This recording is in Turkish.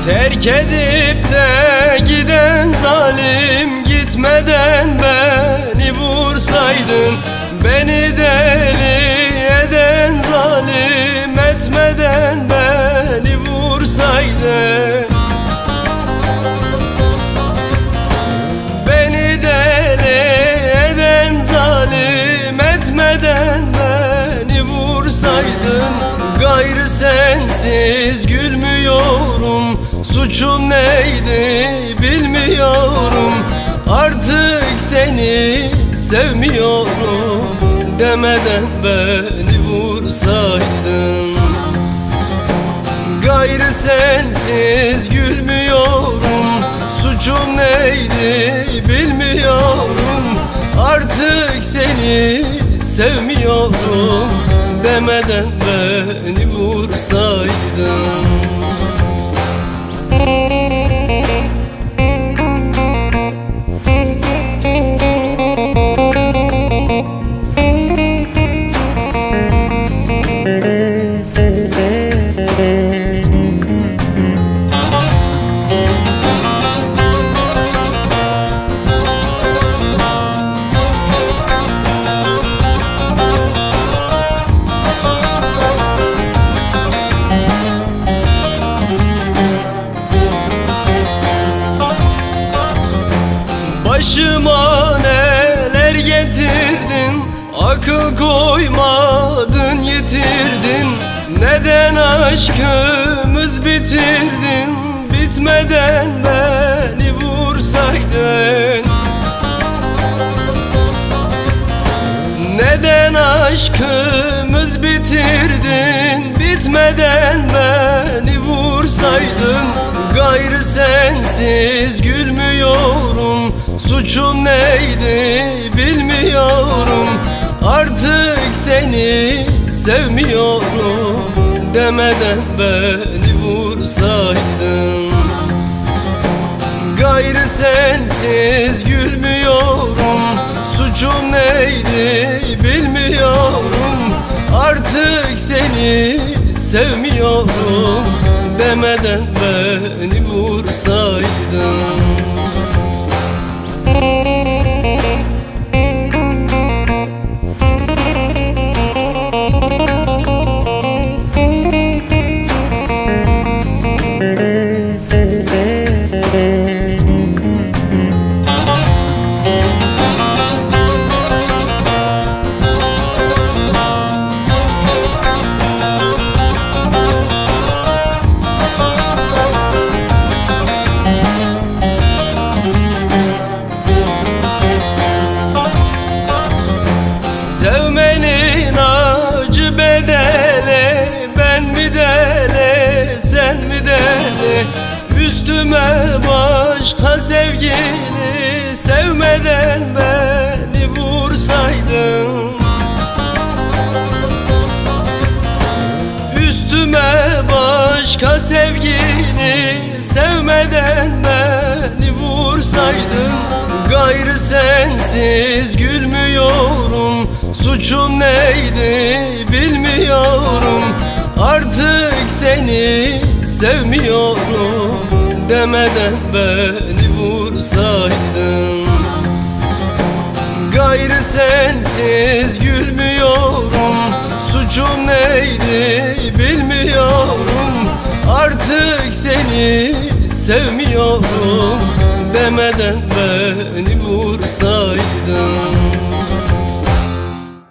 Terk edip de giden zalim, gitmeden beni vursaydın. Beni deli eden zalim, etmeden beni vursaydın. Beni deli eden zalim, etmeden beni vursaydın. Gayrı sensiz gülmüyorum, suçum neydi bilmiyorum. Artık seni sevmiyorum demeden beni vursaydın. Gayrı sensiz gülmüyorum, suçum neydi bilmiyorum. Artık seni sevmiyorum demeden beni vursaydın. Başıma neler getirdin, akıl koymadın yitirdin. Neden aşkımız bitirdin, bitmeden beni vursaydın. Neden aşkımız bitirdin, bitmeden beni vursaydın. Gayrı sensiz gülmüyorum, suçum neydi bilmiyorum. Artık seni sevmiyorum demeden beni vursaydın. Gayrı sensiz gülmüyorum, suçum neydi bilmiyorum. Artık seni sevmiyorum demeden beni vursaydın. Sevmenin acı bedeli, ben mi deli sen mi deli? Üstüme başka sevgili, sevmeden beni vursaydın. Üstüme başka sevgili, sevmeden beni vursaydın. Gayrı sensiz gülmüyorum, suçum neydi bilmiyorum. Artık seni sevmiyorum demeden beni vursaydın. Gayrı sensiz gülmüyorum, suçum neydi bilmiyorum. Artık seni sevmiyorum demeden beni vursaydın.